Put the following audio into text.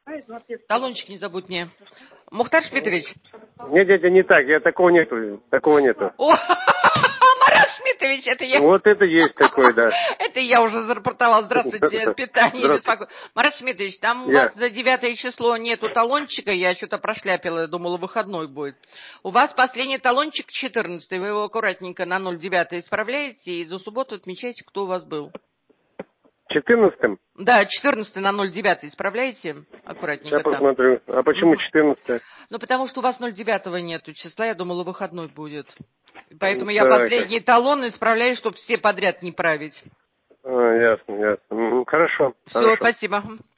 Талончик не забудь мне. Мухтар Шмитович. Нет, дядя, не так. Такого нету. Такого нету. О, Марат Шмитович, это я. Вот это есть такое, да. Это я уже зарапортовала. Здравствуйте, питание беспокойно. Марат Шмитович, там у вас за 9 число нету талончика. Я что-то прошляпила, я думала, выходной будет. У вас последний талончик 14. Вы его аккуратненько на 09 исправляете и за субботу отмечаете, кто у вас был. 14-м? Да, 14 на 09 исправляете аккуратненько. Сейчас посмотрю. А почему 14? Ну, потому что у вас 09 нету числа, я думала, выходной будет. Поэтому я последний талон исправляю, чтобы все подряд не править. Ясно, ясно. Хорошо. Все, спасибо.